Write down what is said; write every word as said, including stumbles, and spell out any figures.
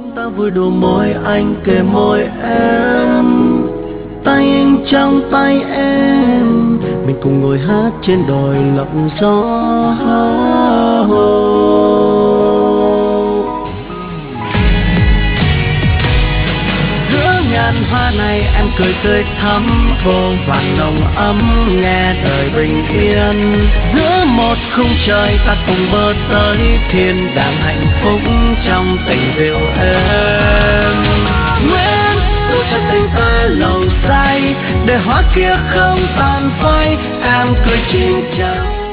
Ta vui đùa môi anh kề môi em, tay anh trong tay em, mình cùng ngồi hát trên đồi lộng gió. Giữa ngàn hoa này em cười tươi thắm, vô vàn nồng ấm nghe đời bình yên. Giữa một khung trời ta cùng bơi tới thiên đàng hạnh phúc trong tình yêu em. Nguyện giữ cho tình ta lâu dài, để hoa kia không tàn phai. Em cười chim chào